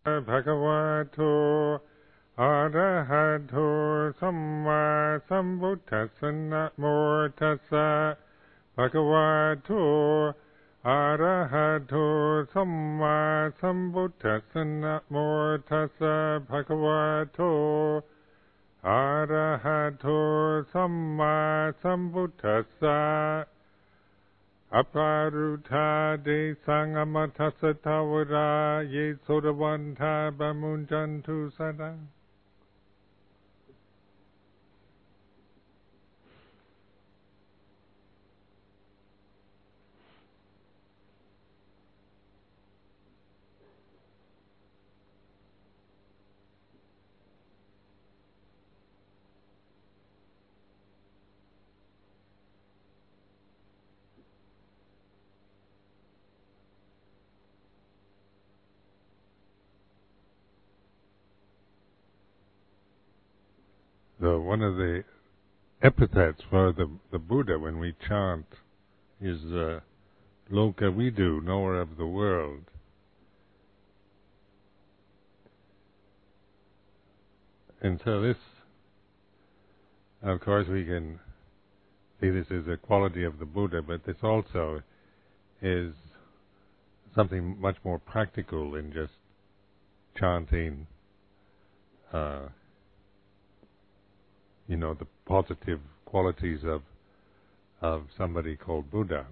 Bhagavato Arahato Samma Sambuddhassa Namo Tassa Bhagavato Arahato Samma Sambuddhassa Namo Tassa Bhagavato Arahato Samma Sambuddhassa Aparuta de Sangamatassa Tawara Ye Sodavanta Bamunjantu Sada. So one of the epithets for the Buddha when we chant is Loka Vidu, knower of the world. And so this, of course, we can see this as a quality of the Buddha, but this also is something much more practical than just chanting the positive qualities of somebody called Buddha.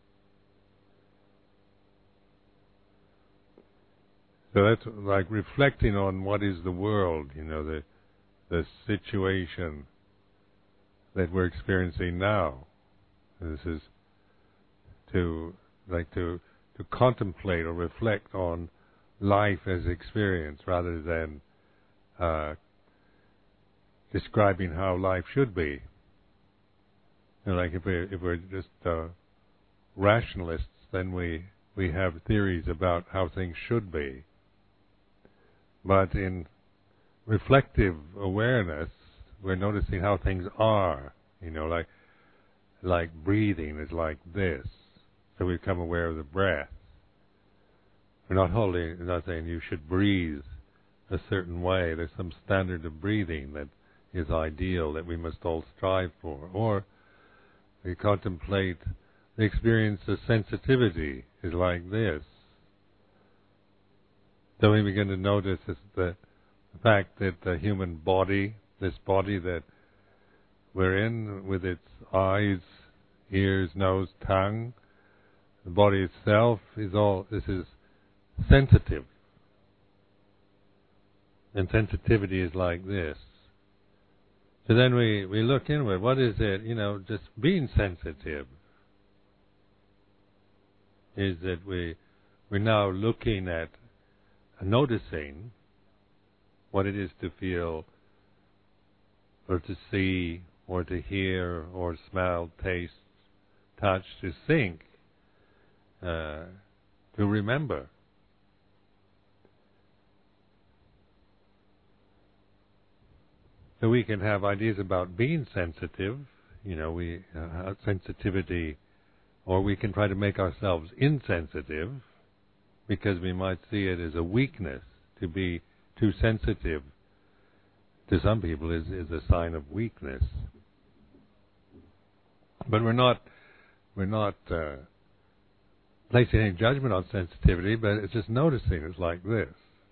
So that's like reflecting on what is the world, the situation that we're experiencing now. This is to contemplate or reflect on life as experience rather than describing how life should be. Like if we're just rationalists, then we have theories about how things should be. But in reflective awareness, we're noticing how things are. Like breathing is like this. So we become aware of the breath. We're not saying you should breathe a certain way. There's some standard of breathing that is ideal that we must all strive for. Or we contemplate the experience of sensitivity is like this. So we begin to notice the fact that the human body, this body that we're in with its eyes, ears, nose, tongue, the body itself this is sensitive. And sensitivity is like this. So then we look inward. What is it? Just being sensitive is that we're now looking at, noticing what it is to feel, or to see, or to hear, or smell, taste, touch, to think, to remember. So we can have ideas about being sensitive, sensitivity, or we can try to make ourselves insensitive, because we might see it as a weakness. To be too sensitive to some people is a sign of weakness. But we're not placing any judgment on sensitivity, but it's just noticing it's like this.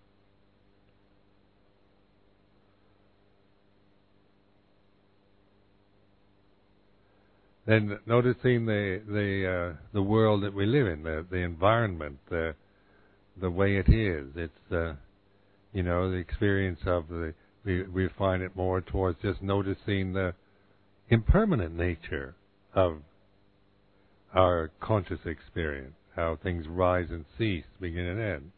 Then noticing the world that we live in, the environment, the way it is. It's the experience of we find it more towards just noticing the impermanent nature of our conscious experience, how things rise and cease, begin and end.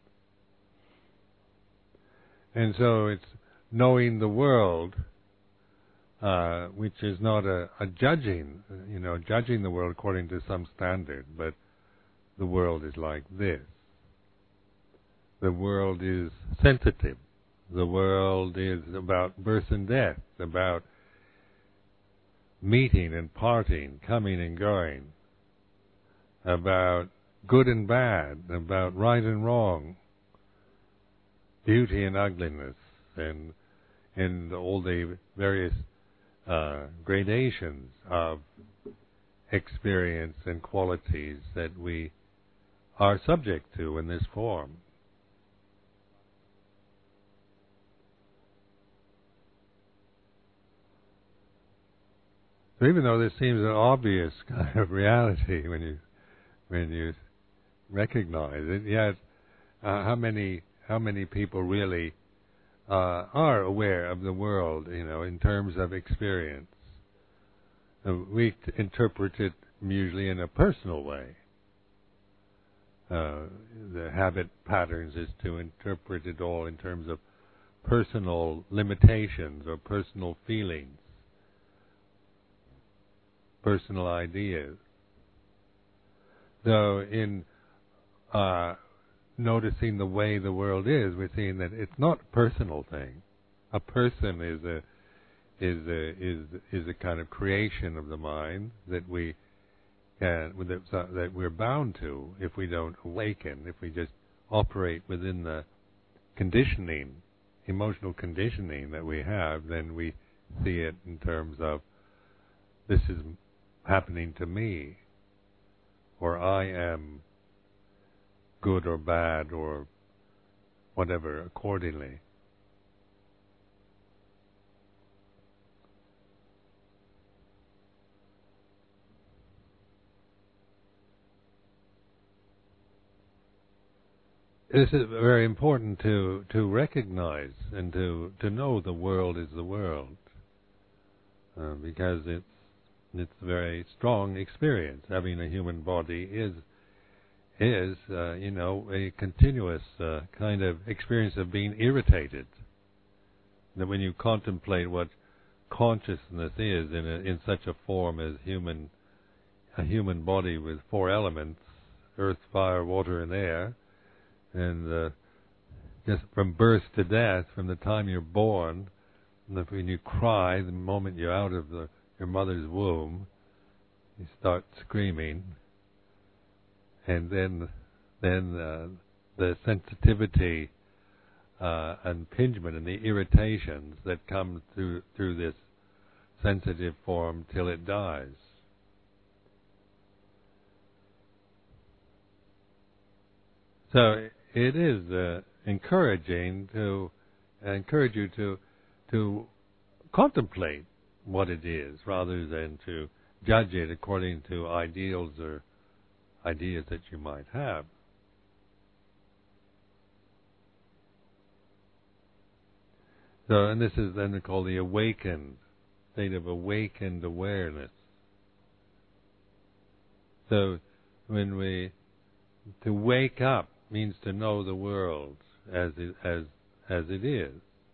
And so it's knowing the world, which is not a judging, judging the world according to some standard, but the world is like this. The world is sensitive. The world is about birth and death, about meeting and parting, coming and going, about good and bad, about right and wrong, beauty and ugliness, and all the various gradations of experience and qualities that we are subject to in this form. So even though this seems an obvious kind of reality when you recognize it, yet how many people really are aware of the world, in terms of experience? We interpret it usually in a personal way. The habit patterns is to interpret it all in terms of personal limitations or personal feelings, personal ideas. Though in noticing the way the world is, we're seeing that it's not a personal thing. A person is a kind of creation of the mind that that we're bound to if we don't awaken, if we just operate within the conditioning, emotional conditioning that we have. Then we see it in terms of this is happening to me, or I am good or bad or whatever accordingly. This is very important to recognize and to know the world is the world, because it's a very strong experience. Having a human body is a continuous kind of experience of being irritated. That when you contemplate what consciousness is in such a form as a human body with 4 elements: earth, fire, water, and air, and just from birth to death, from the time you're born, and when you cry, the moment you're out of your mother's womb, you start screaming. And then the sensitivity and impingement and the irritations that come through this sensitive form till it dies. So it is encouraging to encourage you to contemplate what it is, rather than to judge it according to ideals or ideas that you might have. So, and this is then called the awakened state of awakened awareness. So, to wake up means to know the world as it is.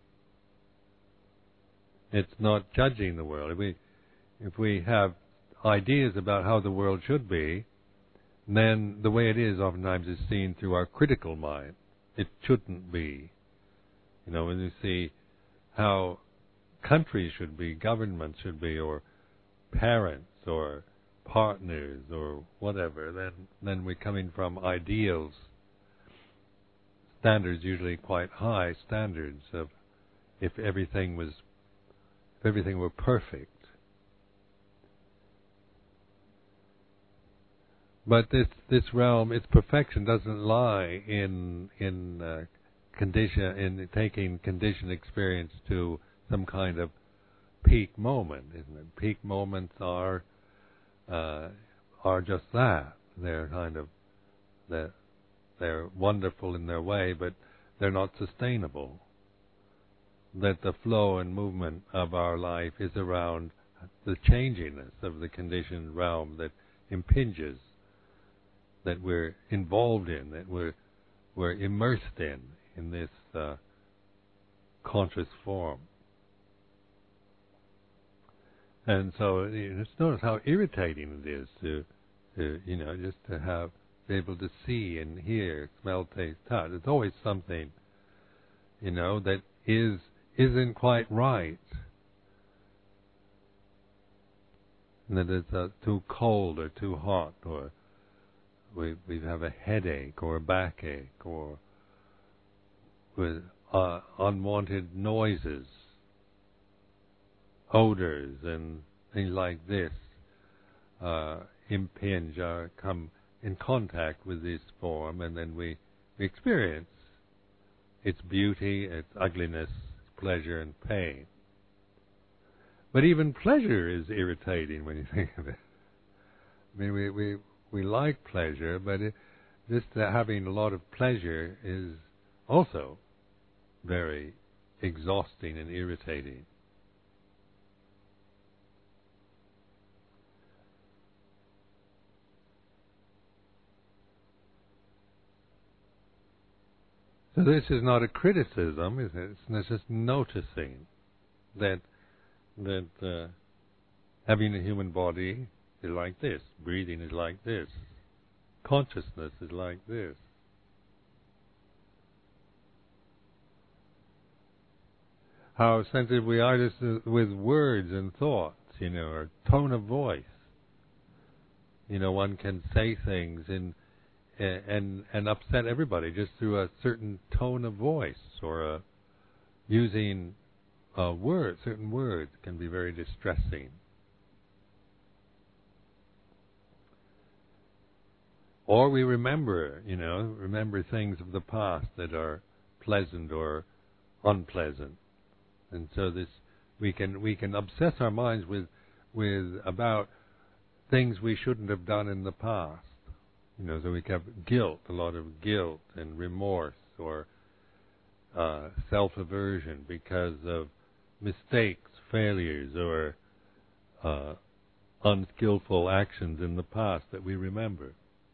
It's not judging the world. If we have ideas about how the world should be, then the way it is oftentimes is seen through our critical mind. It shouldn't be. When you see how countries should be, governments should be, or parents, or partners, or whatever, then we're coming from ideals, standards, usually quite high standards of if everything were perfect. But this realm, its perfection doesn't lie in taking conditioned experience to some kind of peak moment, isn't it? Peak moments are just that. They're wonderful in their way, but they're not sustainable. That the flow and movement of our life is around the changiness of the conditioned realm that impinges, that we're involved in, that we're immersed in this conscious form. And so just notice how irritating it is to just to be able to see and hear, smell, taste, touch. It's always something, that isn't quite right. And that it's too cold or too hot, or we have a headache or a backache, or we're unwanted noises, odors, and things like this impinge or come in contact with this form, and then we experience its beauty, its ugliness, pleasure, and pain. But even pleasure is irritating when you think of it. I mean, we like pleasure, but just having a lot of pleasure is also very exhausting and irritating. So this is not a criticism, is it? It's just noticing that having a human body is like this, breathing is like this, consciousness is like this. How sensitive we are just with words and thoughts, or tone of voice. One can say things and upset everybody just through a certain tone of voice, or using certain words can be very distressing. Or we remember things of the past that are pleasant or unpleasant, and so we can obsess our minds with about things we shouldn't have done in the past. So we have a lot of guilt and remorse, or self-aversion because of mistakes, failures, or unskillful actions in the past that we remember.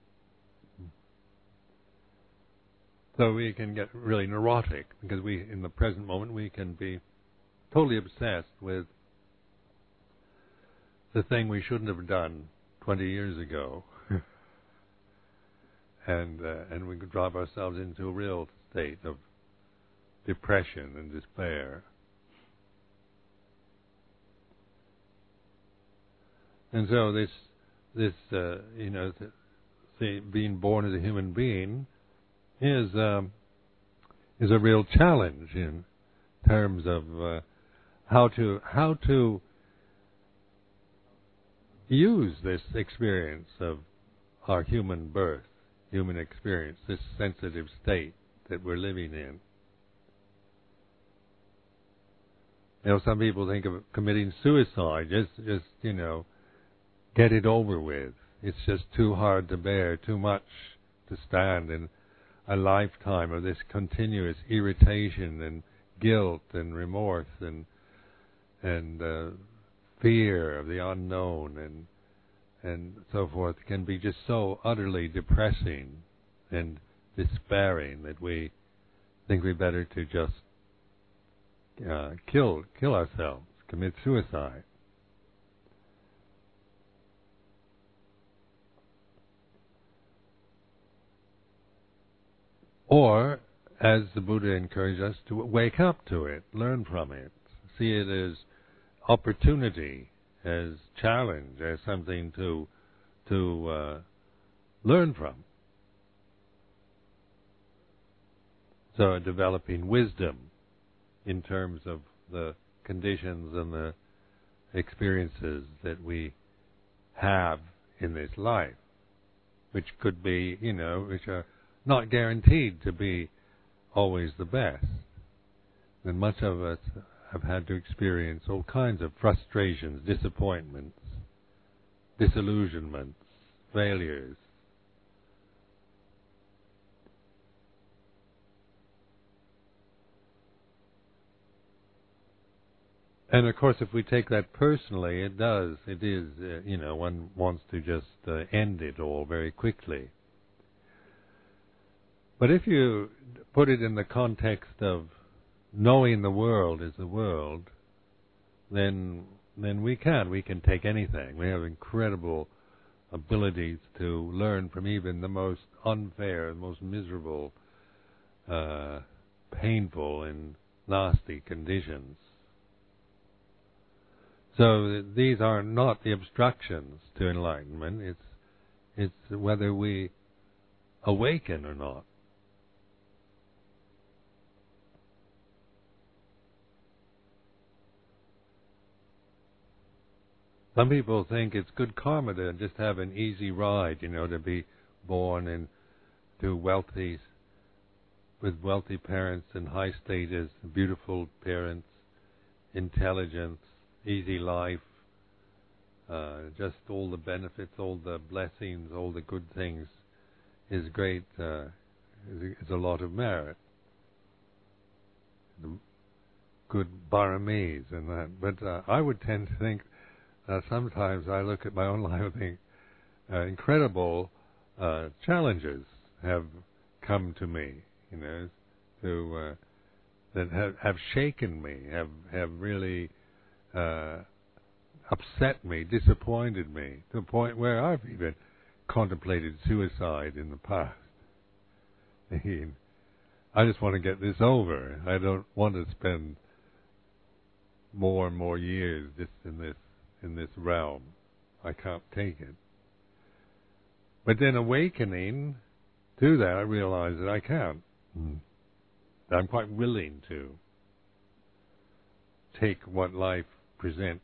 So we can get really neurotic because in the present moment, we can be totally obsessed with the thing we shouldn't have done 20 years ago. And we could drive ourselves into a real state of depression and despair. And so being born as a human being is a real challenge in terms of how to use this experience of our human birth, human experience, this sensitive state that we're living in. Some people think of committing suicide, just get it over with. It's just too hard to bear, too much to stand in a lifetime of this continuous irritation and guilt and remorse and fear of the unknown and so forth. It can be just so utterly depressing and despairing that we think we better to just kill ourselves, commit suicide. Or, as the Buddha encouraged us, to wake up to it, learn from it, see it as opportunity, as challenge, as something to learn from. So developing wisdom in terms of the conditions and the experiences that we have in this life, which could be, which are not guaranteed to be always the best. And much of us have had to experience all kinds of frustrations, disappointments, disillusionments, failures. And of course, if we take that personally, it is, one wants to just end it all very quickly. But if you put it in the context of knowing the world is the world, then we can take anything. We have incredible abilities to learn from even the most unfair, most miserable, painful and nasty conditions. So these are not the obstructions to enlightenment. It's whether we awaken or not. Some people think it's good karma to just have an easy ride, to be born into with wealthy parents and high status, beautiful parents, intelligence, easy life, just all the benefits, all the blessings, all the good things is great, is a lot of merit. The good baramis and that. But I would tend to think sometimes I look at my own life and think incredible challenges have come to me, that have shaken me, have really upset me, disappointed me, to the point where I've even contemplated suicide in the past. I just want to get this over. I don't want to spend more and more years just in this realm. I can't take it. But then awakening to that, I realize that I can. I'm quite willing to take what life presents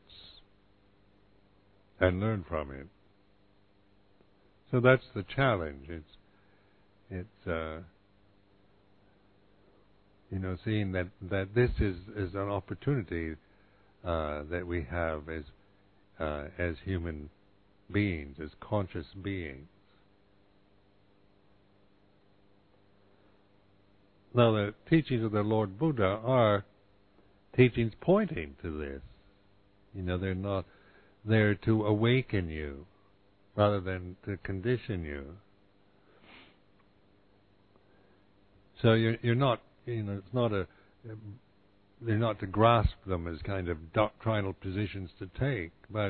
and learn from it. So that's the challenge. It's seeing that this is an opportunity that we have as human beings, as conscious beings. Now, the teachings of the Lord Buddha are teachings pointing to this. They're not there to awaken you, rather than to condition you. So you're not, it's not they're not to grasp them as kind of doctrinal positions to take, but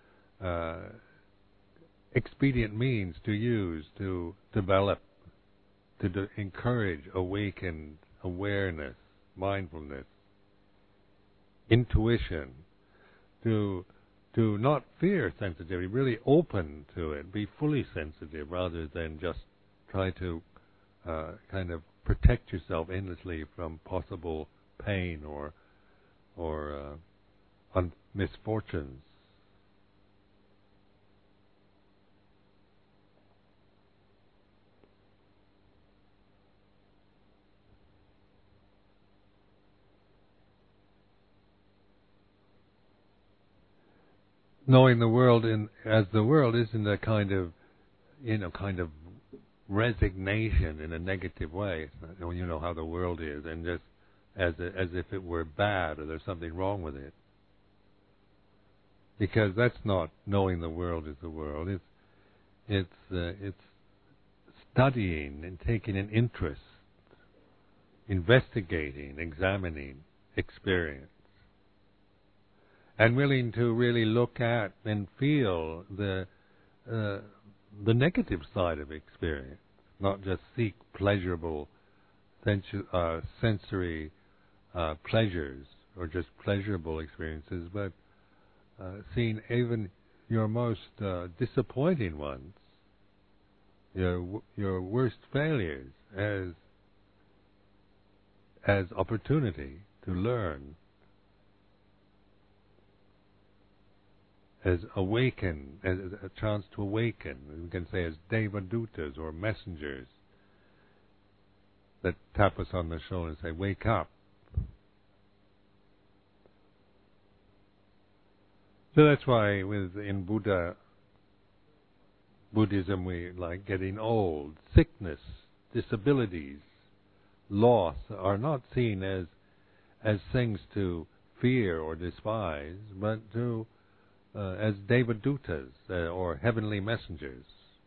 expedient means to use to develop, to encourage awakened awareness, mindfulness, intuition, to not fear sensitivity, really open to it, be fully sensitive rather than just try to kind of protect yourself endlessly from possible pain or misfortunes. Knowing the world as the world isn't a kind of resignation in a negative way. It's not, you know how the world is, and just as if it were bad or there's something wrong with it. Because that's not knowing the world as the world. It's studying and taking an interest, investigating, examining experience, and willing to really look at and feel the negative side of experience, not just seek pleasurable sensory pleasures or just pleasurable experiences, but seeing even your most disappointing ones, your worst failures as opportunity to learn, as awaken, as a chance to awaken. We can say as devadutas or messengers that tap us on the shoulder and say, "Wake up." So that's why in Buddhism we like getting old. Sickness, disabilities, loss are not seen as things to fear or despise, but as devadutas or heavenly messengers.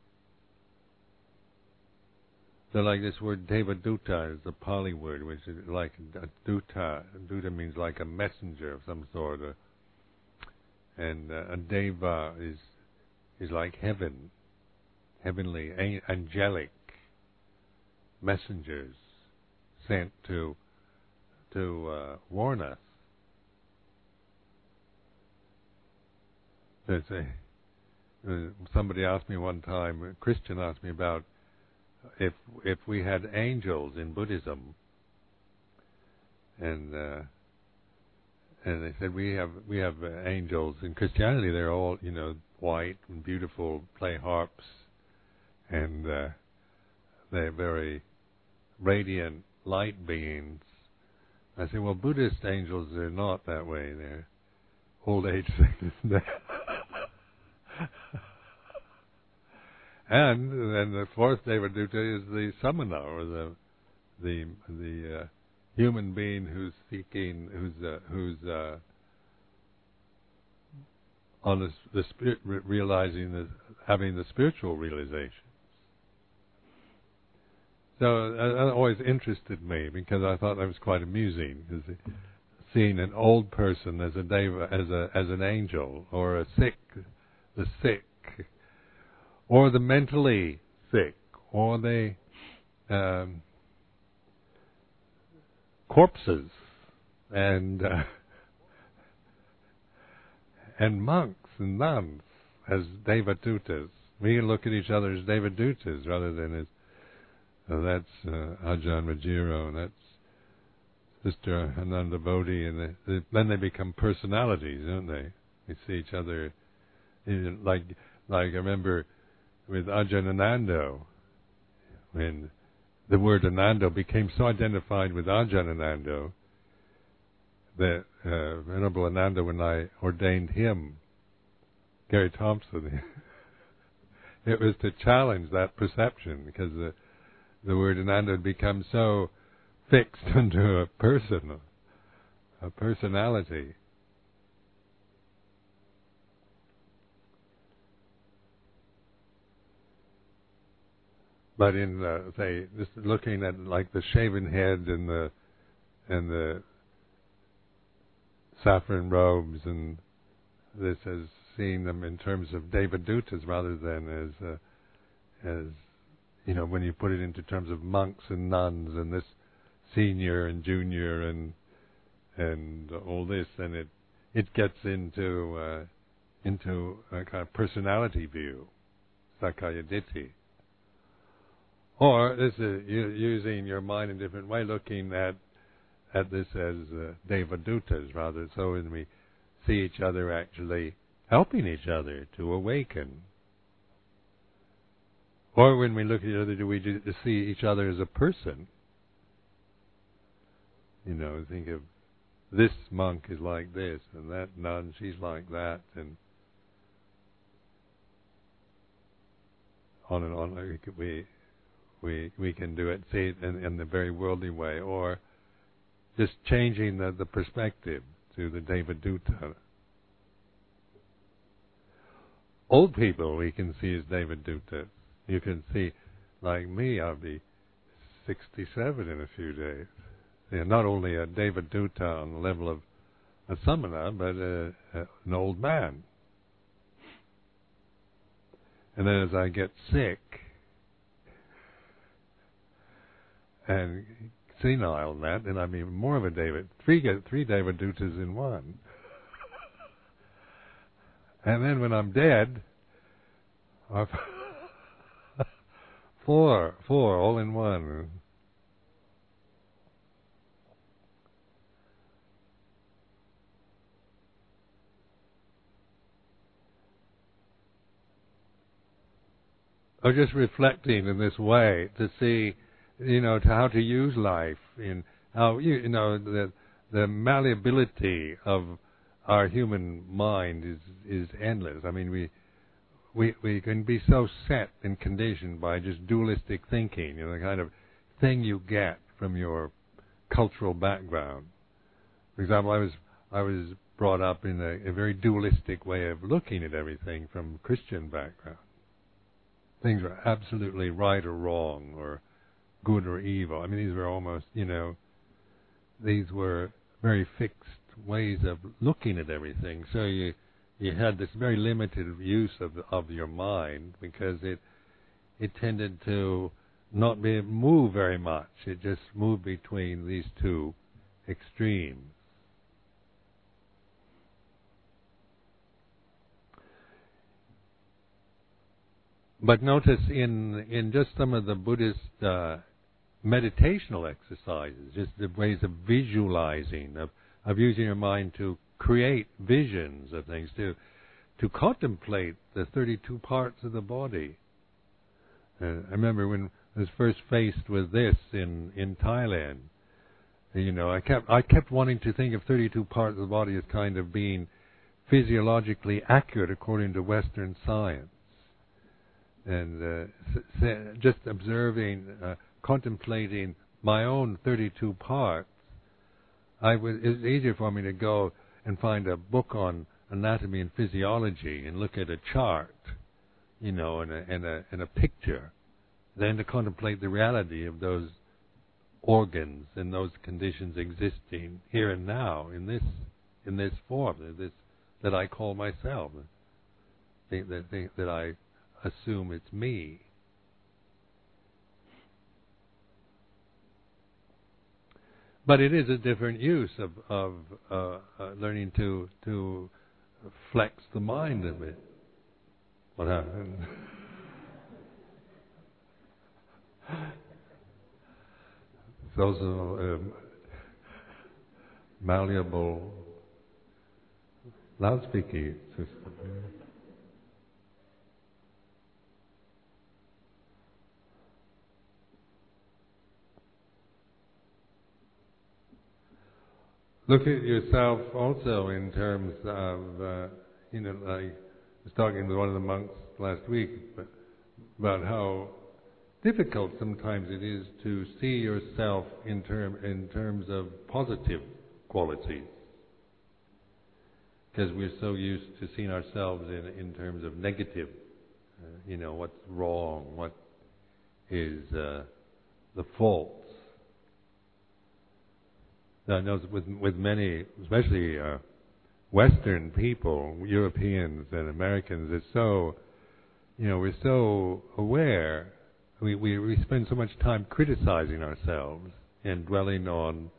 So like this word devaduta is a Pali word, which is like duta. Duta means like a messenger of some sort, and a deva is like heaven, heavenly, angelic messengers sent to warn us. Somebody asked me one time, a Christian asked me about if we had angels in Buddhism, and and they said we have angels in Christianity. They're all white and beautiful, play harps, and they're very radiant light beings. I said, well, Buddhist angels are not that way. They're old age things. And then the fourth Devaduta is the samana, or the human being who's seeking, who's on the spirit, realizing having the spiritual realization. So that always interested me because I thought that was quite amusing, because seeing an old person as a deva, as an angel, or the sick, or the mentally sick, or the corpses, and monks and nuns as Devadutas. We can look at each other as Devadutas rather than as that's Ajahn Vajiro, and that's Sister Ananda Bodhi, and then they become personalities, don't they? We see each other, like I remember with Ajahn Anando, when the word Anando became so identified with Ajahn Anando that Venerable Ananda, when I ordained him, Gary Thompson, it was to challenge that perception, because the word Ananda had become so fixed into a person, a personality. But in say, just looking at like the shaven head and the saffron robes, and this as seeing them in terms of Devadutas rather than as when you put it into terms of monks and nuns and this senior and junior and all this, then it gets into a kind of personality view, Sakkaya Ditthi. Or this is using your mind in a different way, looking at this as Devadutas rather, so when we see each other actually helping each other to awaken. Or when we look at each other, do we just see each other as a person? Think of this monk is like this, and that nun, she's like that, and on and on. We can do it, see it in the very worldly way, or just changing the perspective to the Devaduta. Old people we can see as Devadutas. You can see, like me, I'll be 67 in a few days. Not only a Devaduta on the level of a samana, but an old man. And then as I get sick and senile and that, then I'm even more of a three Devadutas in one. And then when I'm dead, four all in one. Or just reflecting in this way to see, to how to use life, in how the malleability of our human mind is endless. I mean, we can be so set and conditioned by just dualistic thinking, the kind of thing you get from your cultural background. For example, I was brought up in a very dualistic way of looking at everything from Christian background. Things were absolutely right or wrong, or good or evil. I mean, these were almost, these were very fixed ways of looking at everything. So you had this very limited use of your mind, because it tended to not move very much. It just moved between these two extremes. But notice in just some of the Buddhist meditational exercises, just the ways of visualizing, of of using your mind to create visions of things, to contemplate the 32 parts of the body. I remember when I was first faced with this in Thailand. I kept wanting to think of 32 parts of the body as kind of being physiologically accurate according to Western science, and just observing, contemplating my own 32 parts. It was easier for me to go and find a book on anatomy and physiology and look at a chart, and a picture, than to contemplate the reality of those organs and those conditions existing here and now in this form, that I call myself, that I assume it's me. But it is a different use of learning to flex the mind a bit. What happened? Those are malleable loudspeaker system. Look at yourself also in terms of, I was talking with one of the monks last week about how difficult sometimes it is to see yourself in terms of positive qualities, because we're so used to seeing ourselves in terms of negative, what's wrong, what is the faults. I know with many, especially Western people, Europeans and Americans, it's so, we're so aware. We spend so much time criticizing ourselves and dwelling on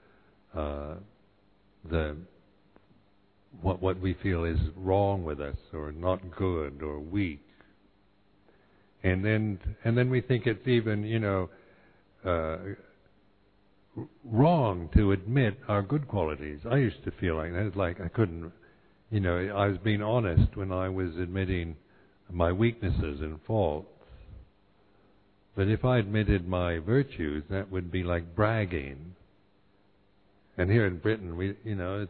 what we feel is wrong with us, or not good, or weak, and then we think it's even wrong to admit our good qualities. I used to feel like that. It's like I couldn't, I was being honest when I was admitting my weaknesses and faults. But if I admitted my virtues, that would be like bragging. And here in Britain, it's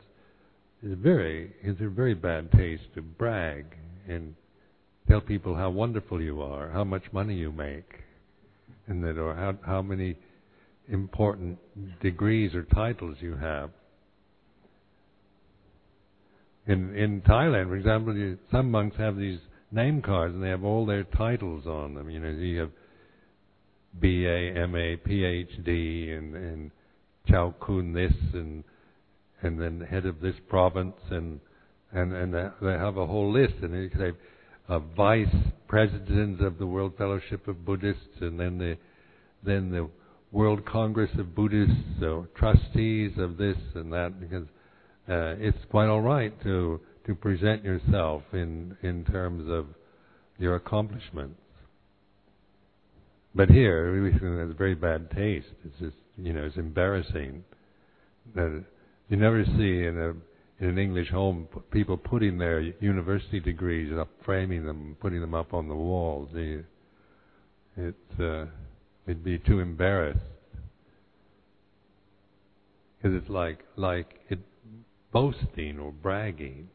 a very bad taste to brag and tell people how wonderful you are, how much money you make, and or how many important degrees or titles you have. In Thailand, for example, some monks have these name cards and they have all their titles on them. You have BA, MA, PhD, and Chao Kun this, and then head of this province, and they have a whole list, and they say vice president of the World Fellowship of Buddhists, and then the World Congress of Buddhists, or trustees of this and that, because it's quite all right to present yourself in terms of your accomplishments. But here, we think that's very bad taste. It's just, it's embarrassing. That you never see in an English home people putting their university degrees up, framing them, putting them up on the walls. It'd be too embarrassed, because it's like boasting or bragging.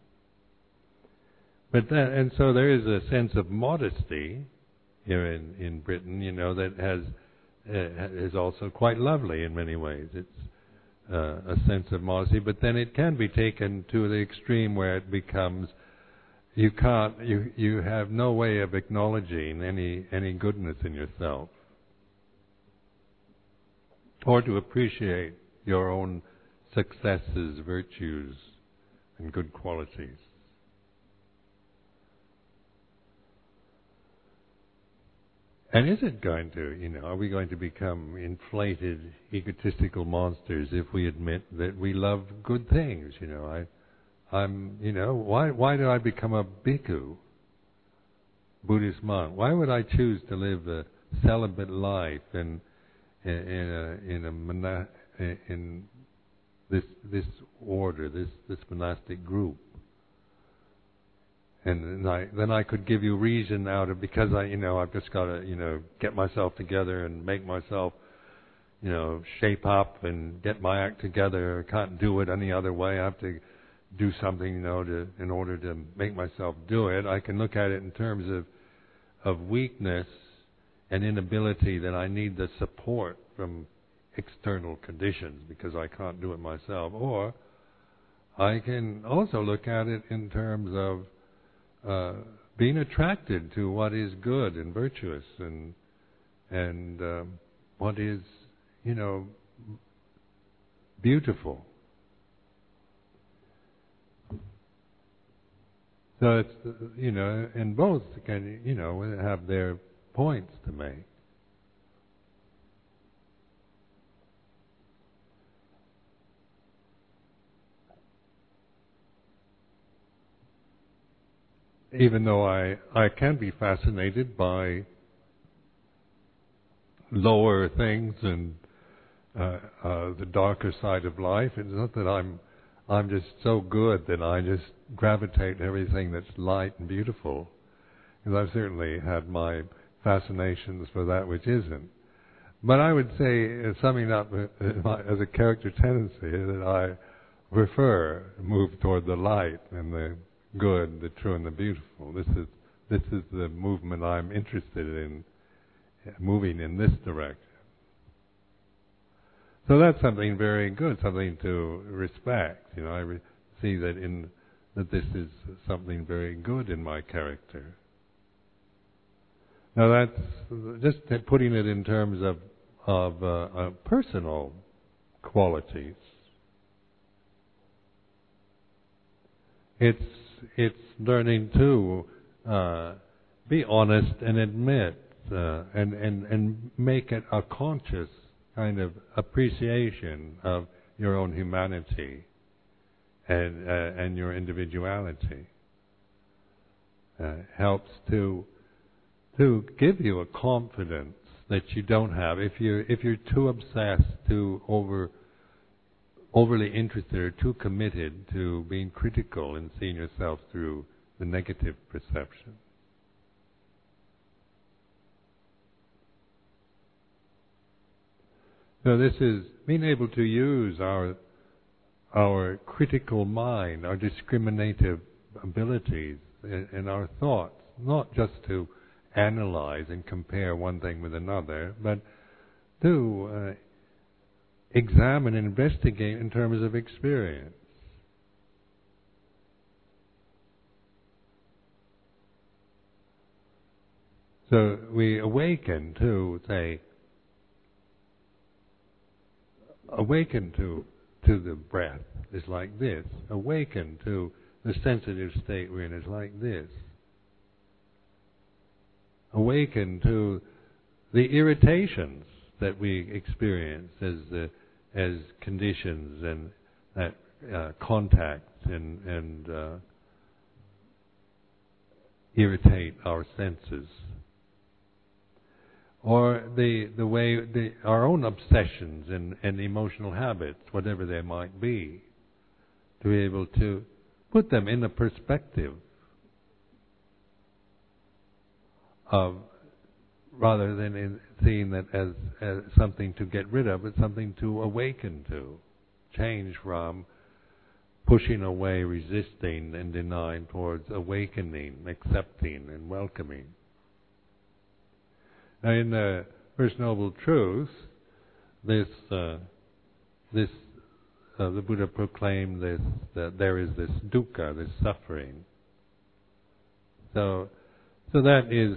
And so there is a sense of modesty here in Britain, that is also quite lovely in many ways. It's a sense of modesty, but then it can be taken to the extreme where it becomes you have no way of acknowledging any goodness in yourself, or to appreciate your own successes, virtues, and good qualities. And is it going to, are we going to become inflated, egotistical monsters if we admit that we love good things? Why did I become a bhikkhu, Buddhist monk? Why would I choose to live a celibate life in this order, this monastic group. And then I could give you reason out of, because I've just got to, get myself together and make myself, shape up and get my act together. I can't do it any other way. I have to do something, in order to make myself do it. I can look at it in terms of weakness and inability, that I need the support from external conditions because I can't do it myself. Or I can also look at it in terms of being attracted to what is good and virtuous and what is, beautiful. So it's, and both can, have their points to make. Even though I can be fascinated by lower things and the darker side of life, it's not that I'm just so good that I just gravitate to everything that's light and beautiful. Because I've certainly had my fascinations for that which isn't. But I would say, summing up as a character tendency, that I move toward the light and the good, the true, and the beautiful. This is the movement I'm interested in, moving in this direction. So that's something very good, something to respect. I see that that this is something very good in my character. Now that's just putting it in terms of personal qualities. It's learning to be honest and admit and make it a conscious kind of appreciation of your own humanity and your individuality. Helps to give you a confidence that you don't have. If you're too obsessed, too overly interested, or too committed to being critical and seeing yourself through the negative perception. So this is being able to use our critical mind, our discriminative abilities in our thoughts, not just to analyze and compare one thing with another, but to examine and investigate in terms of experience. So we awaken to the breath is like this. Awaken to the sensitive state we're in is like this. Awaken to the irritations that we experience as conditions and that contact and irritate our senses. Or the way our own obsessions and emotional habits, whatever they might be, to be able to put them in a perspective of, rather than in seeing that as something to get rid of, but something to awaken to, change from pushing away, resisting and denying, towards awakening, accepting and welcoming. Now, in the First Noble Truth, the Buddha proclaimed this, that there is this dukkha, this suffering. So that is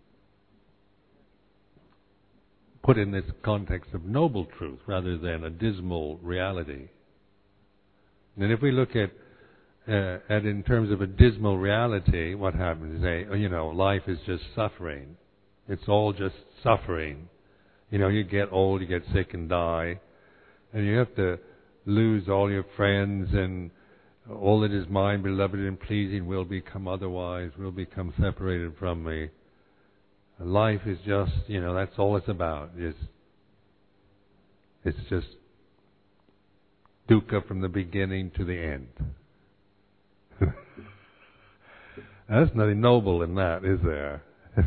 put in this context of noble truth rather than a dismal reality. And if we look at in terms of a dismal reality, what happens? Say, life is just suffering. It's all just suffering. You get old, you get sick and die, and you have to lose all your friends, and all that is mine, beloved and pleasing, will become otherwise, will become separated from me. Life is just, that's all it's about. It's just dukkha from the beginning to the end. There's nothing noble in that, is there?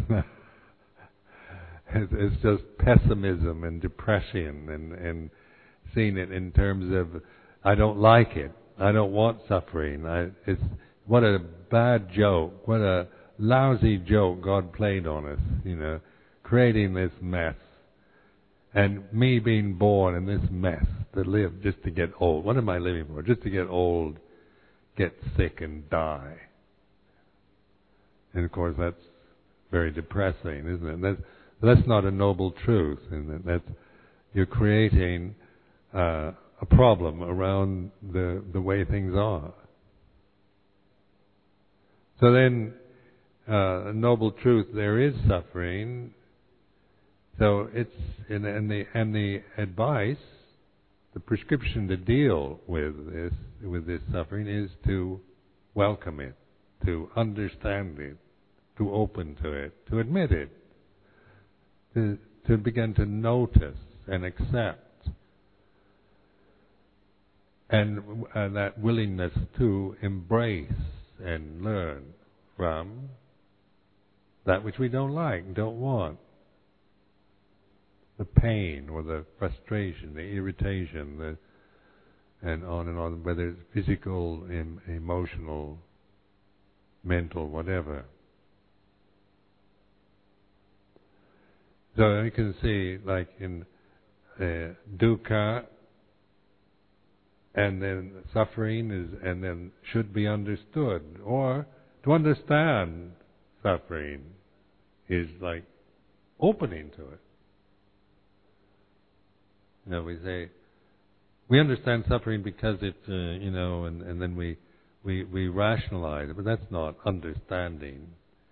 It's just pessimism and depression and seeing it in terms of, I don't like it, I don't want suffering. What a bad joke, what a lousy joke God played on us, creating this mess. And me being born in this mess to live just to get old. What am I living for? Just to get old, get sick and die. And of course that's very depressing, isn't it? That's not a noble truth, isn't it? You're creating a problem around the way things are. So then, a noble truth, there is suffering. So it's and the advice, the prescription to deal with this suffering is to welcome it, to understand it, to open to it, to admit it, to begin to notice and accept, and that willingness to embrace and learn from that which we don't like, don't want. The pain or the frustration, the irritation, and on, whether it's physical, emotional, mental, whatever. So you can see, like in dukkha, and then suffering and then should be understood, or to understand suffering is like opening to it. We say we understand suffering because it's and then we rationalize it, but that's not understanding.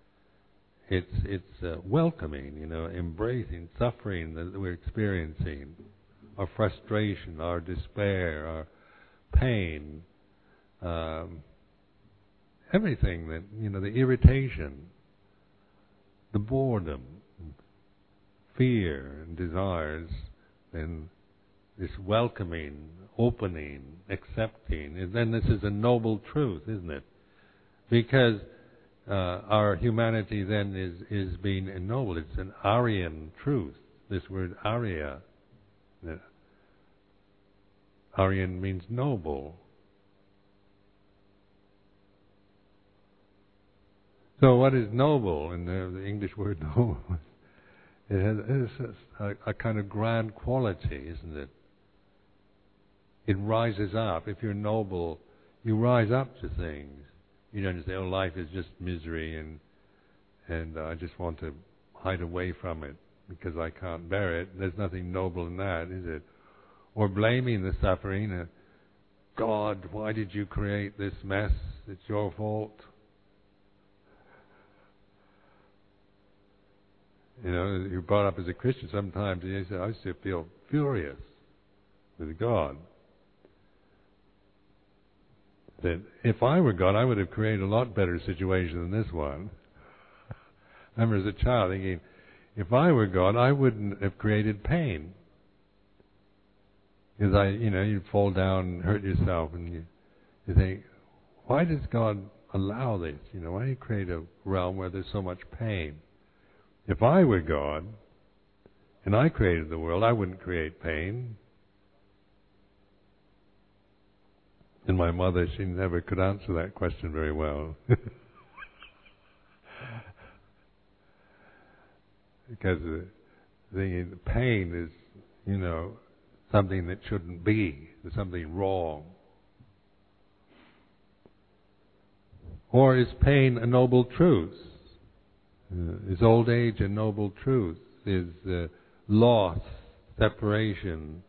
It's welcoming, embracing suffering that we're experiencing, our frustration, our despair, our pain, everything that the irritation, the boredom, fear, and desires, and this welcoming, opening, accepting, and then this is a noble truth, isn't it? Because our humanity then is being ennobled. It's an Aryan truth. This word Arya. Aryan means noble. So what is noble? In the English word noble, it has a kind of grand quality, isn't it? It rises up. If you're noble, you rise up to things. You don't just say, life is just misery and I just want to hide away from it because I can't bear it. There's nothing noble in that, is it? Or blaming the suffering. God, why did you create this mess? It's your fault. You're brought up as a Christian sometimes, and you say, I used to feel furious with God. That if I were God, I would have created a lot better situation than this one. I remember as a child thinking, if I were God, I wouldn't have created pain. Because you'd fall down and hurt yourself, and you think, why does God allow this? Why do you create a realm where there's so much pain? If I were God, and I created the world, I wouldn't create pain. And my mother, she never could answer that question very well. Because the pain is, something that shouldn't be. There's something wrong. Or is pain a noble truth? Is old age a noble truth? Is loss, separation,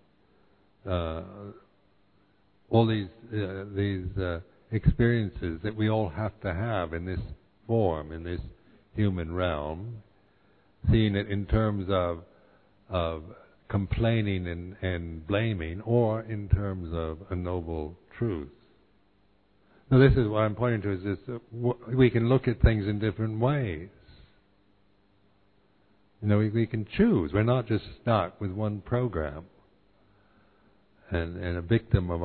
all these experiences that we all have to have in this form, in this human realm, seeing it in terms of complaining and blaming, or in terms of a noble truth. Now this is what I'm pointing to, is this, we can look at things in different ways. We can choose. We're not just stuck with one program. and a victim of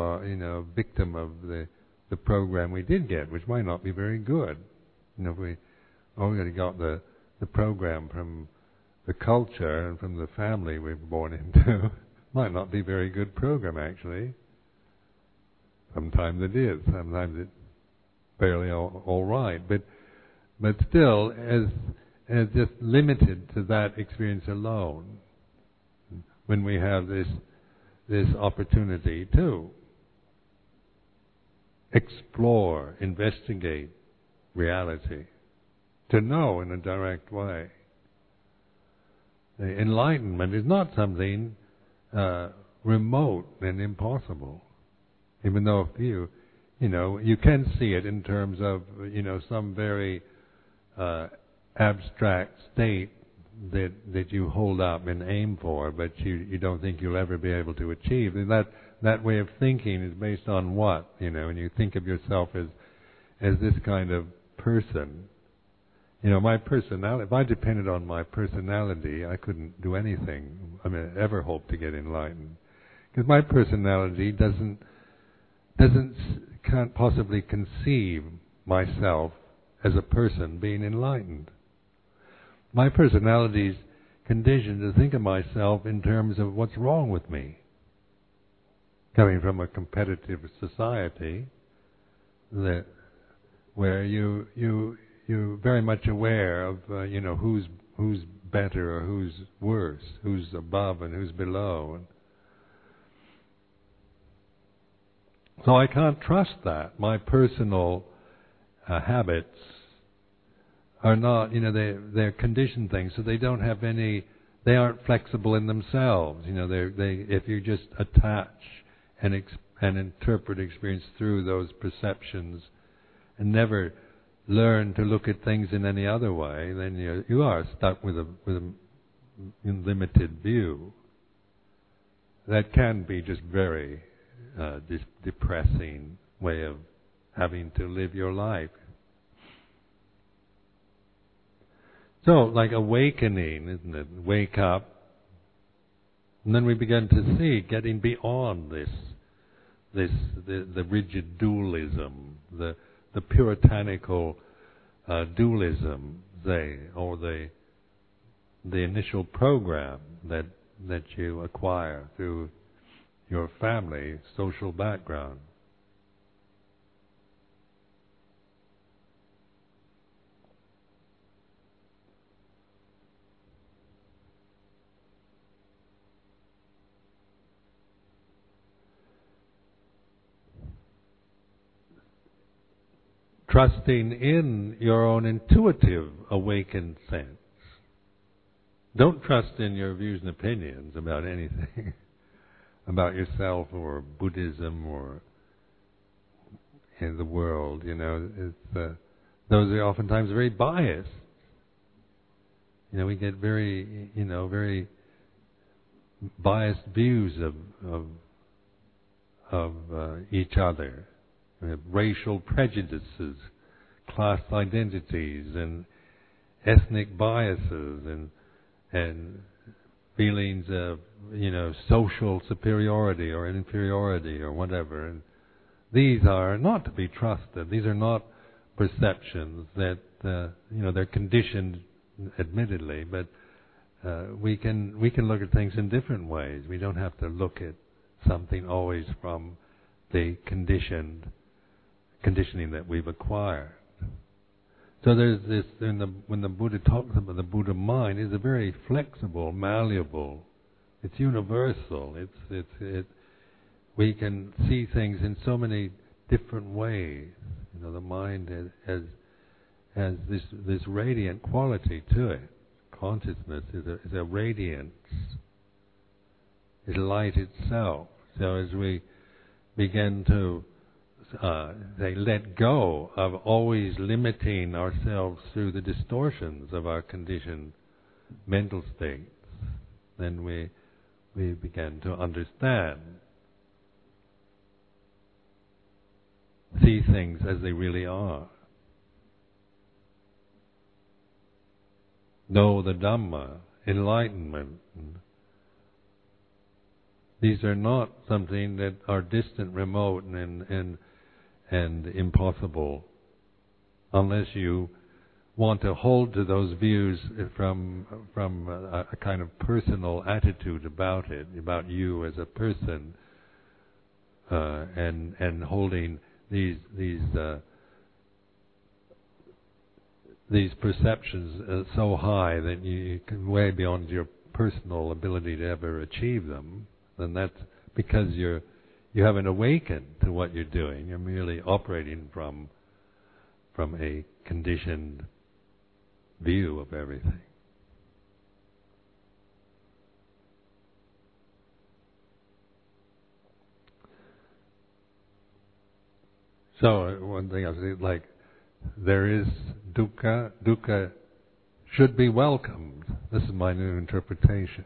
the program we did get, which might not be very good. If we already got the program from the culture and from the family we were born into, might not be a very good program actually. Sometimes it is, sometimes it's fairly all right, but still, as just limited to that experience alone, when we have this opportunity to explore, investigate reality, to know in a direct way. The enlightenment is not something remote and impossible, even though you can see it in terms of some very abstract state that you hold up and aim for, but you don't think you'll ever be able to achieve. And that way of thinking is based on what? When you think of yourself as this kind of person. My personality, if I depended on my personality, I couldn't do anything. Ever hope to get enlightened. Because my personality can't possibly conceive myself as a person being enlightened. My personality is conditioned to think of myself in terms of what's wrong with me. Coming from a competitive society, where you're very much aware of who's better or who's worse, who's above and who's below. So I can't trust that. My personal habits are not, they're conditioned things, so they don't have they aren't flexible in themselves. If you just attach and interpret experience through those perceptions and never learn to look at things in any other way, then you are stuck with a limited view. That can be just very depressing way of having to live your life. So, like awakening, isn't it? Wake up, and then we begin to see, getting beyond the rigid dualism, the puritanical dualism, or the initial program that you acquire through your family, social background. Trusting in your own intuitive awakened sense. Don't trust in your views and opinions about anything, about yourself or Buddhism or in the world. Those are oftentimes very biased. We get very biased views of each other. We have racial prejudices, class identities, and ethnic biases, and feelings of social superiority or inferiority or whatever. And these are not to be trusted. These are not perceptions that they're conditioned, admittedly, but we can look at things in different ways. We don't have to look at something always from the conditioning that we've acquired. So there's this, when the Buddha talks about the Buddha mind, is a very flexible, malleable. It's universal. We can see things in so many different ways. The mind has this radiant quality to it. Consciousness is a radiance. It's light itself. So as we begin to let go of always limiting ourselves through the distortions of our conditioned mental states, then we begin to understand, see things as they really are. Know the Dhamma, enlightenment, These are not something that are distant, remote, and impossible, unless you want to hold to those views from a kind of personal attitude about it, about you as a person, and holding these perceptions so high that you can way beyond your personal ability to ever achieve them. Then that's because you haven't awakened to what you're doing. You're merely operating from a conditioned view of everything. So one thing I was like, there is dukkha. Dukkha should be welcomed. This is my new interpretation.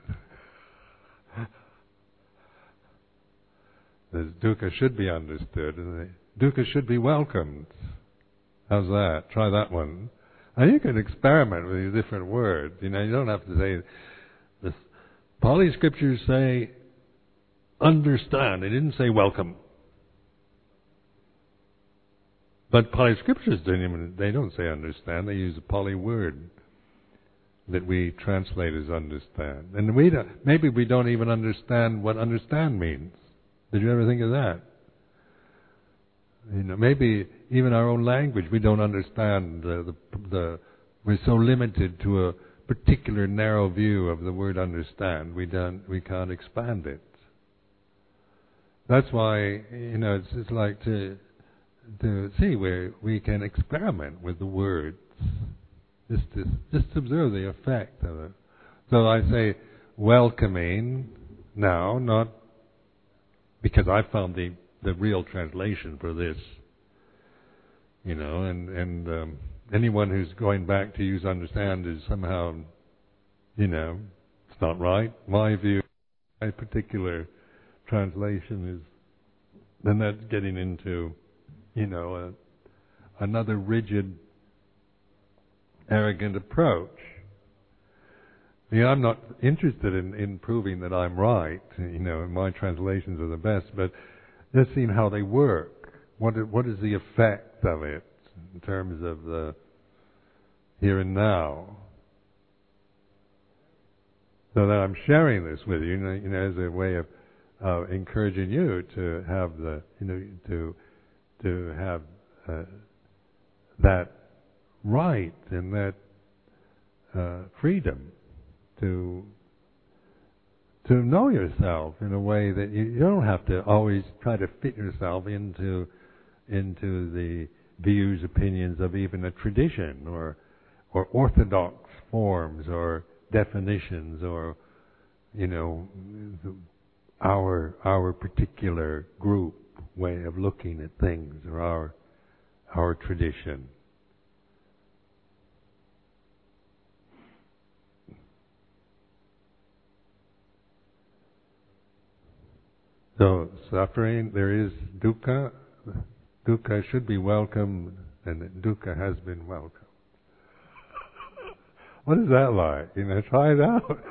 The dukkha should be understood, and the dukkha should be welcomed. How's that? Try that one. And you can experiment with these different words. You don't have to say, the Pali scriptures say, understand. They didn't say welcome. But Pali scriptures they don't say understand. They use a Pali word that we translate as understand. And maybe we don't even understand what understand means. Did you ever think of that? Maybe even our own language, we don't understand. We're so limited to a particular narrow view of the word understand. We can't expand it. That's why it's like to see where we can experiment with the words. Just observe the effect of it. So I say welcoming now, not because I found the real translation for this, and anyone who's going back to use understand is somehow, it's not right. My view, my particular translation is, then that's getting into, another rigid, arrogant approach. I'm not interested in proving that I'm right, and my translations are the best, but just seeing how they work. What is the effect of it in terms of the here and now? So that I'm sharing this with you, as a way of encouraging you to have to have that right and that freedom to know yourself in a way that you don't have to always try to fit yourself into the views, opinions of even a tradition or orthodox forms or definitions or our particular group way of looking at things or our tradition. So suffering, there is dukkha. Dukkha should be welcomed, and dukkha has been welcomed. What is that like? Try it out.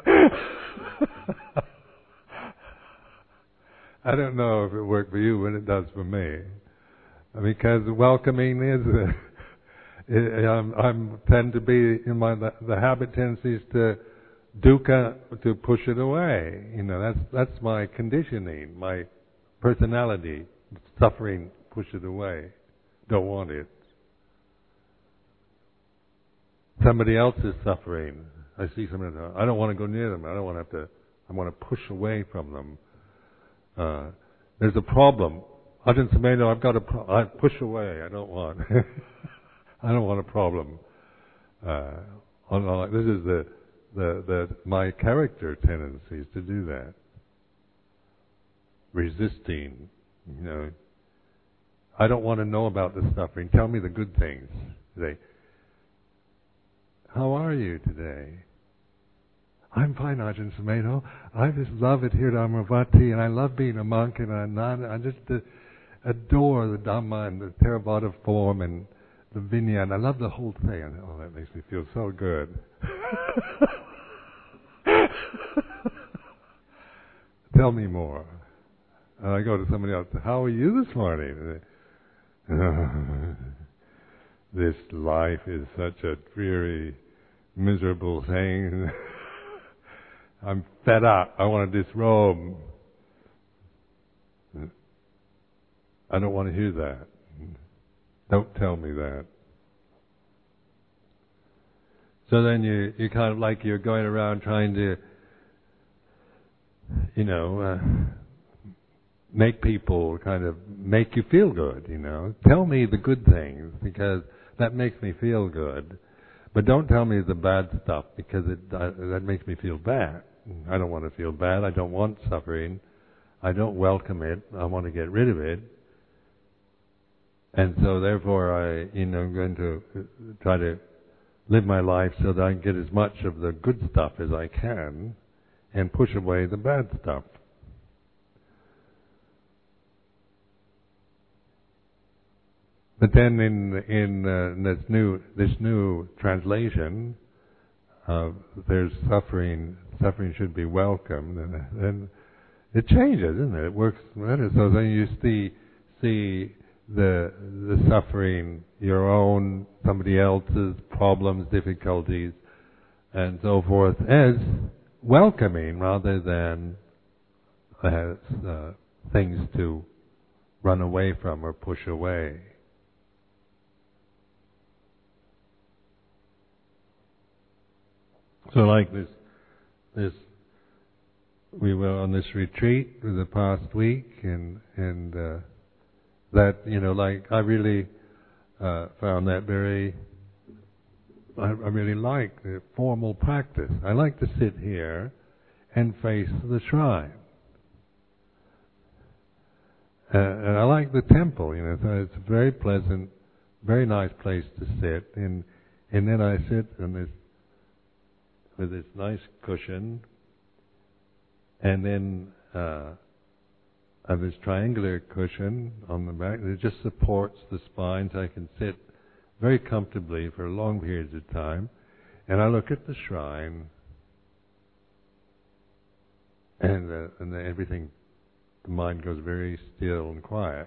I don't know if it worked for you, but it does for me. Because welcoming is, I tend to be in the habit tendencies to dukkha, to push it away. That's my conditioning, my personality. Suffering, push it away. Don't want it. Somebody else is suffering. I see somebody. I don't want to go near them. I don't want to. I want to push away from them. There's a problem. Ajahn Sumedho, I've got I push away. I don't want. I don't want a problem. This is my character tendencies to do that. Resisting, I don't want to know about the suffering. Tell me the good things. Say, how are you today? I'm fine, Ajahn Sumedho. I just love it here at Amaravati, and I love being a monk, and I just adore the Dhamma and the Theravada form and the Vinaya, and I love the whole thing. Oh, that makes me feel so good. tell me more. And I go to somebody else, how are you this morning? This life is such a dreary, miserable thing. I'm fed up. I want to disrobe. I don't want to hear that. Don't tell me that. So then you kind of like you're going around trying to, make people kind of make you feel good, Tell me the good things because that makes me feel good. But don't tell me the bad stuff because that makes me feel bad. I don't want to feel bad. I don't want suffering. I don't welcome it. I want to get rid of it. And so therefore I'm going to try to live my life so that I can get as much of the good stuff as I can and push away the bad stuff. But then in this new translation, there's suffering. Suffering should be welcomed, and then it changes, isn't it? It works better. So then you see the suffering, your own, somebody else's problems, difficulties, and so forth, as welcoming rather than as things to run away from or push away. So like this, we were on this retreat for the past week, and that I really found that very. I really like the formal practice. I like to sit here and face the shrine, and I like the temple. So it's a very pleasant, very nice place to sit, and then I sit on this. With this nice cushion, and then I have this triangular cushion on the back that just supports the spine, so I can sit very comfortably for long periods of time. And I look at the shrine, and everything, the mind goes very still and quiet.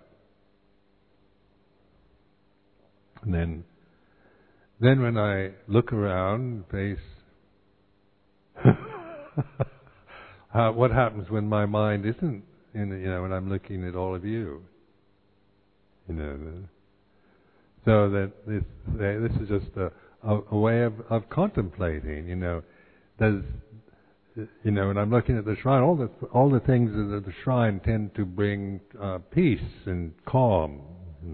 And then when I look around, face. What happens when my mind isn't when I'm looking at all of you? So that this is just a way of contemplating. Does when I'm looking at the shrine, all the things at the shrine tend to bring peace and calm.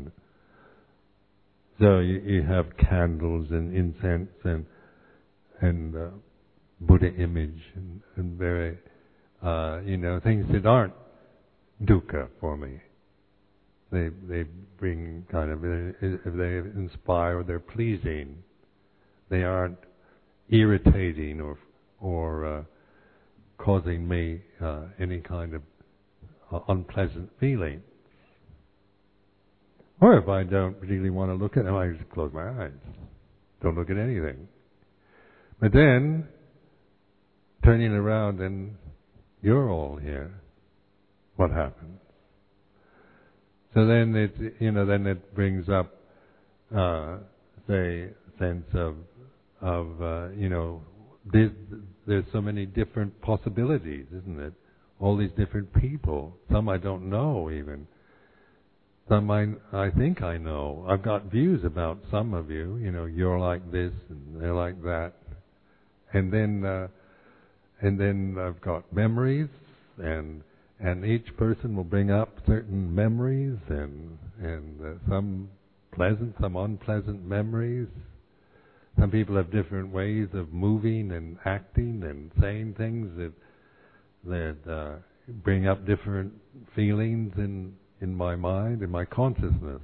So you have candles and incense and Buddha image and very, things that aren't dukkha for me. They bring kind of, if they inspire, they're pleasing. They aren't irritating or causing me any kind of unpleasant feeling. Or if I don't particularly want to look at them, I just close my eyes. Don't look at anything. But then, turning around and you're all here, what happens? So then it brings up, say, sense of there's so many different possibilities, isn't it? All these different people. Some I don't know even. Some I think I know. I've got views about some of you. You're like this and they're like that. And then I've got memories, and each person will bring up certain memories, and some pleasant, some unpleasant memories. Some people have different ways of moving and acting and saying things that bring up different feelings in my mind, in my consciousness.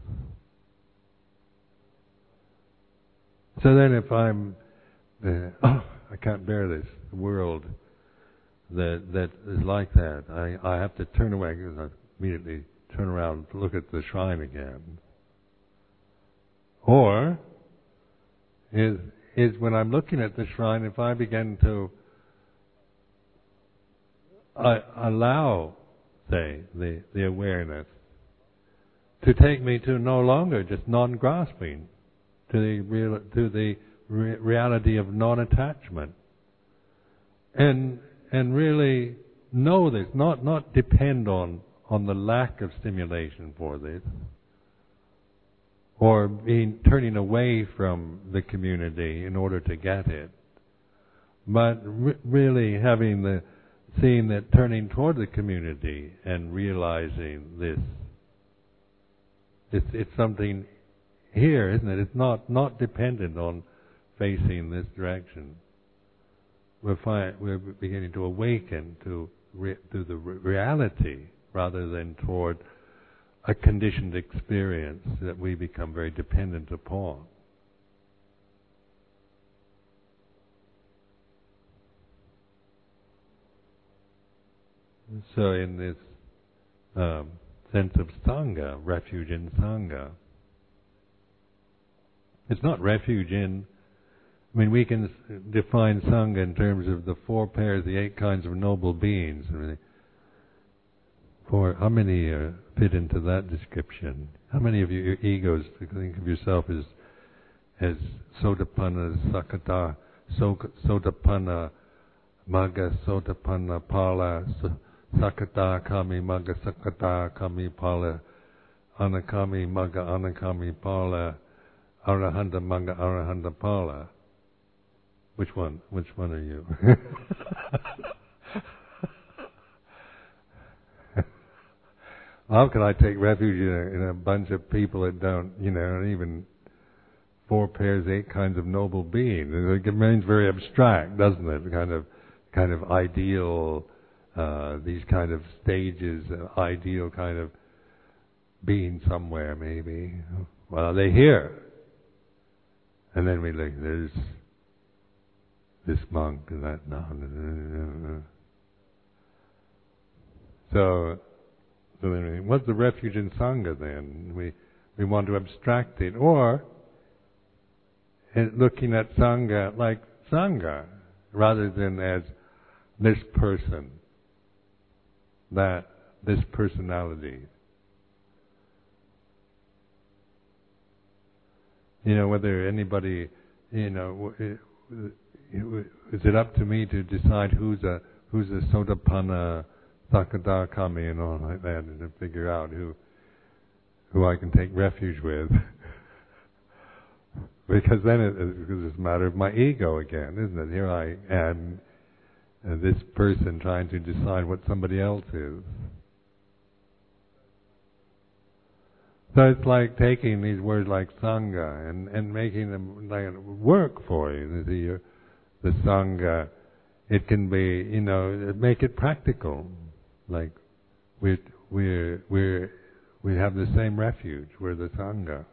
So then if I'm, I can't bear this world that is like that, I have to turn away, because I immediately turn around to look at the shrine again. Or is when I'm looking at the shrine, if I begin to allow, say, the awareness to take me to no longer just non-grasping, to the reality of non-attachment, and really know this, not depend on the lack of stimulation for this, or turning away from the community in order to get it, but really seeing that turning toward the community and realizing this, it's something here, isn't it? It's not dependent on facing this direction. We're beginning to awaken to the reality rather than toward a conditioned experience that we become very dependent upon. So in this sense of Sangha, refuge in Sangha, it's not refuge in, we can define Sangha in terms of the 4 pairs, the 8 kinds of noble beings. For how many fit into that description? How many of your egos think of yourself as Sotapanna, Sakata, Sotapanna, Magga, Sotapanna, Pala, Sakata, Kami, Magga, Sakata, Kami, Pala, Anakami, Magga, Anakami, Pala, Arahanta, Magga, Arahanta, Pala? Which one? Which one are you? How can I take refuge in a bunch of people that don't, even 4 pairs, 8 kinds of noble beings? It remains very abstract, doesn't it? Kind of ideal, these kind of stages, ideal kind of being somewhere, maybe. Well, are they here? And then we look, there's this monk and that. No. So then, what's the refuge in Sangha then? We want to abstract it, or looking at Sangha like Sangha, rather than as this person, this personality. Whether anybody, is it up to me to decide who's a Sotapanna, Sakata, Kami, and all like that, and to figure out who I can take refuge with? Because then it's a matter of my ego again, isn't it? Here I am, this person trying to decide what somebody else is. So it's like taking these words like Sangha and making them like work for you. The Sangha, it can be, make it practical. Like we have the same refuge. We're the Sangha.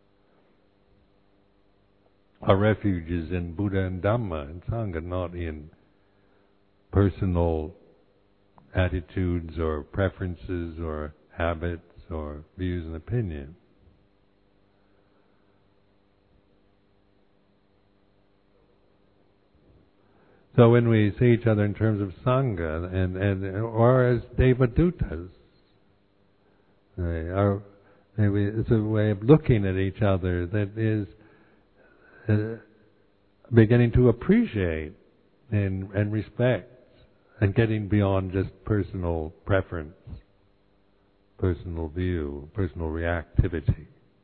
Our refuge is in Buddha and Dhamma and Sangha, not in personal attitudes or preferences or habits or views and opinions. So when we see each other in terms of Sangha or as Devadutas, it's a way of looking at each other that is beginning to appreciate and respect, and getting beyond just personal preference, personal view, personal reactivity.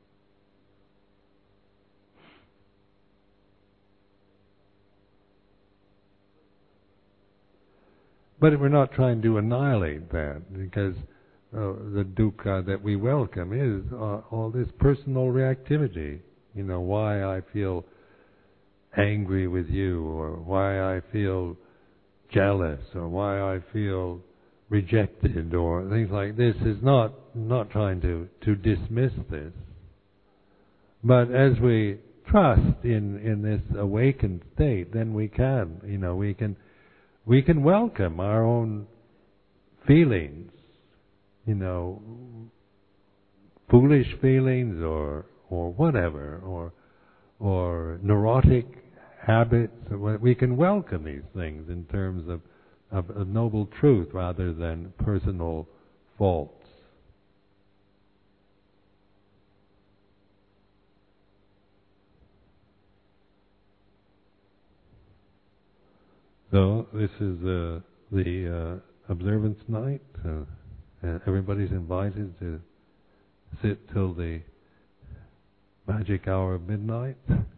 But we're not trying to annihilate that, because the dukkha that we welcome is all this personal reactivity. Why I feel angry with you, or why I feel jealous, or why I feel rejected, or things like this, is not trying to dismiss this. But as we trust in this awakened state, then we can welcome our own feelings, foolish feelings or whatever, or neurotic habits. We can welcome these things in terms of of a noble truth rather than personal faults. So this is the observance night. Everybody's invited to sit till the magic hour of midnight.